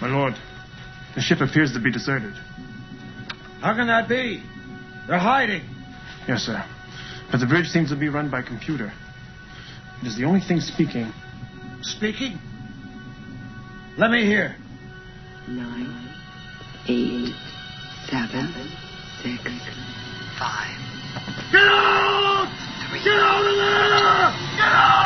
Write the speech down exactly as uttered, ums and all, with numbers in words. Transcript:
My lord, the ship appears to be deserted. How can that be? They're hiding. Yes, sir. But the bridge seems to be run by computer. It is the only thing speaking. Speaking? Let me hear. Nine, eight, seven, six, five. Get out! Three. Get out of there! Get out!